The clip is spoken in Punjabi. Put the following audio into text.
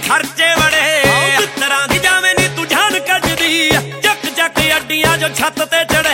ਖਰਚੇ ਬੜੇ ਤਰ੍ਹਾਂ ਦੀ ਜਾਵੇਂ ਨੀ ਤੂੰ ਜਾਨ ਕੱਢਦੀ ਚੱਕ ਚੱਕ ਅੱਡੀਆਂ ਜੋ ਛੱਤ ਤੇ ਚੜੇ